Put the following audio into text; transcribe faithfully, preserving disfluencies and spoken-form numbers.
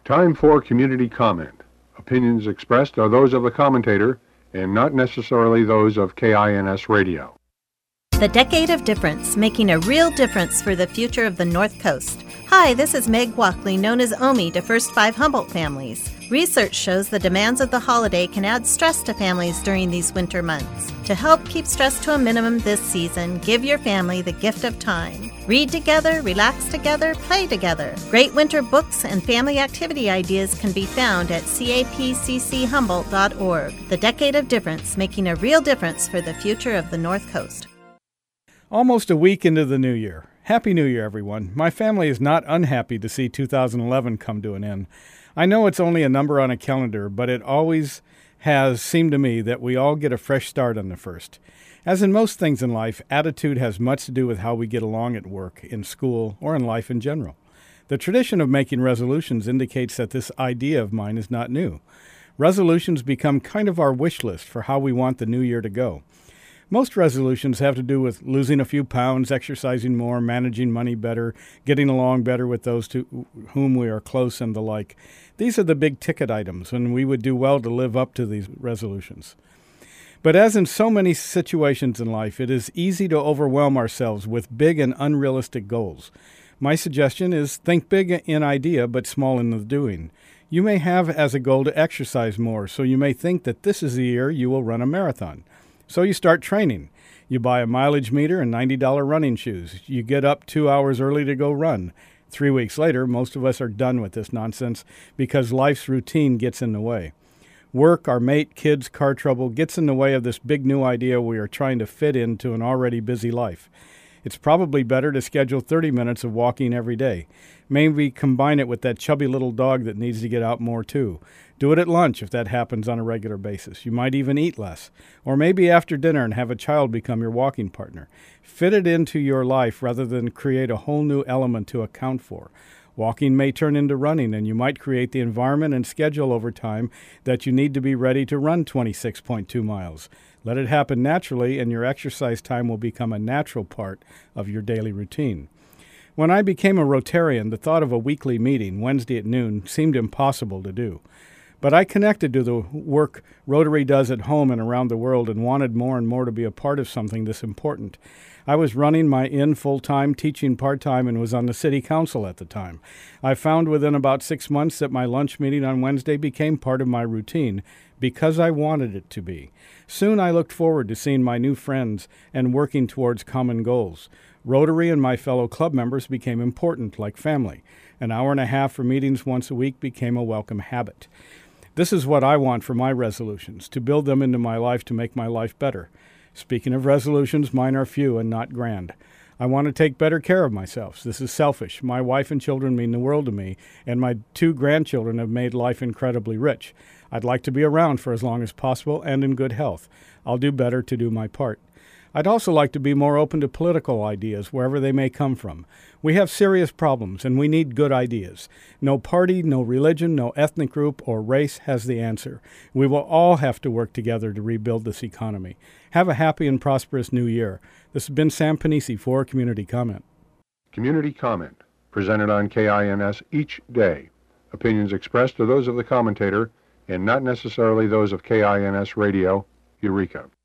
Time for community comment. Opinions expressed are those of the commentator and not necessarily those of K I N S Radio. The Decade of Difference, making a real difference for the future of the North Coast. Hi, this is Meg Walkley, known as Omi to First Five Humboldt families. Research shows the demands of the holiday can add stress to families during these winter months. To help keep stress to a minimum this season, give your family the gift of time. Read together, relax together, play together. Great winter books and family activity ideas can be found at capcc humboldt dot org. The Decade of Difference, making a real difference for the future of the North Coast. Almost a week into the new year. Happy New Year, everyone. My family is not unhappy to see two thousand eleven come to an end. I know it's only a number on a calendar, but it always has seemed to me that we all get a fresh start on the first. As in most things in life, attitude has much to do with how we get along at work, in school, or in life in general. The tradition of making resolutions indicates that this idea of mine is not new. Resolutions become kind of our wish list for how we want the new year to go. Most resolutions have to do with losing a few pounds, exercising more, managing money better, getting along better with those to whom we are close, and the like. These are the big ticket items, and we would do well to live up to these resolutions. But as in so many situations in life, it is easy to overwhelm ourselves with big and unrealistic goals. My suggestion is think big in idea, but small in the doing. You may have as a goal to exercise more, so you may think that this is the year you will run a marathon. So you start training. You buy a mileage meter and ninety dollars running shoes. You get up two hours early to go run. Three weeks later, most of us are done with this nonsense because life's routine gets in the way. Work, our mate, kids, car trouble gets in the way of this big new idea we are trying to fit into an already busy life. It's probably better to schedule thirty minutes of walking every day. Maybe combine it with that chubby little dog that needs to get out more too. Do it at lunch if that happens on a regular basis. You might even eat less. Or maybe after dinner and have a child become your walking partner. Fit it into your life rather than create a whole new element to account for. Walking may turn into running, and you might create the environment and schedule over time that you need to be ready to run twenty-six point two miles. Let it happen naturally, and your exercise time will become a natural part of your daily routine. When I became a Rotarian, the thought of a weekly meeting, Wednesday at noon, seemed impossible to do. But I connected to the work Rotary does at home and around the world and wanted more and more to be a part of something this important. I was running my inn full-time, teaching part-time, and was on the city council at the time. I found within about six months that my lunch meeting on Wednesday became part of my routine because I wanted it to be. Soon I looked forward to seeing my new friends and working towards common goals. Rotary and my fellow club members became important, like family. An hour and a half for meetings once a week became a welcome habit. This is what I want for my resolutions, to build them into my life to make my life better. Speaking of resolutions, mine are few and not grand. I want to take better care of myself. This is selfish. My wife and children mean the world to me, and my two grandchildren have made life incredibly rich. I'd like to be around for as long as possible and in good health. I'll do better to do my part. I'd also like to be more open to political ideas, wherever they may come from. We have serious problems, and we need good ideas. No party, no religion, no ethnic group or race has the answer. We will all have to work together to rebuild this economy. Have a happy and prosperous new year. This has been Sam Panisi for Community Comment. Community comment, presented on K I N S each day. Opinions expressed are those of the commentator and not necessarily those of K I N S Radio, Eureka.